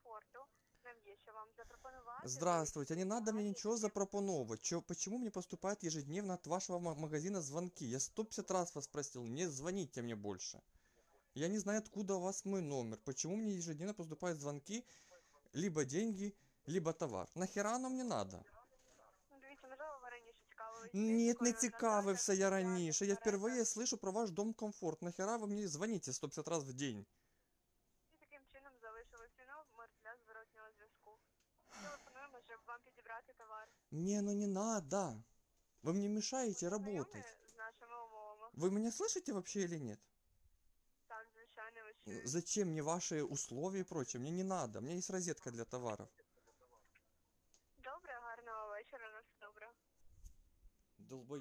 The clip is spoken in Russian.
комфорту. Нам є що вам запропонувати. Здравствуйте, не надо мне ничего запропоновывать. Почему мне поступает ежедневно от вашего магазина звонки? Я 150 раз вас просил, не звоните мне больше. Я не знаю, откуда у вас мой номер. Почему мне ежедневно поступают звонки, либо деньги, либо товар? Нахера оно мне надо? Ну, дивіться, можливо, ви раніше цікавились Нет, не технікою на сайтах, цікавився я соціальних раніше. Я мережах. впервые слышу про ваш дом комфорт. Нахера вы мне звоните 150 раз в день? І таким чином залишили свій номер для зворотнього зв'язку. Телефонуємо, щоб вам підібрати товар. Мне оно не надо. Вы мне мешаете Знайомі работать. з нашими умовами. Вы меня слышите вообще или нет? Так, звичайно, ви чуєте. Зачем мне ваши условия и прочее? Мне не надо. У меня есть розетка для товаров. Добре, гарного вечора, на все добре. Долбоёб.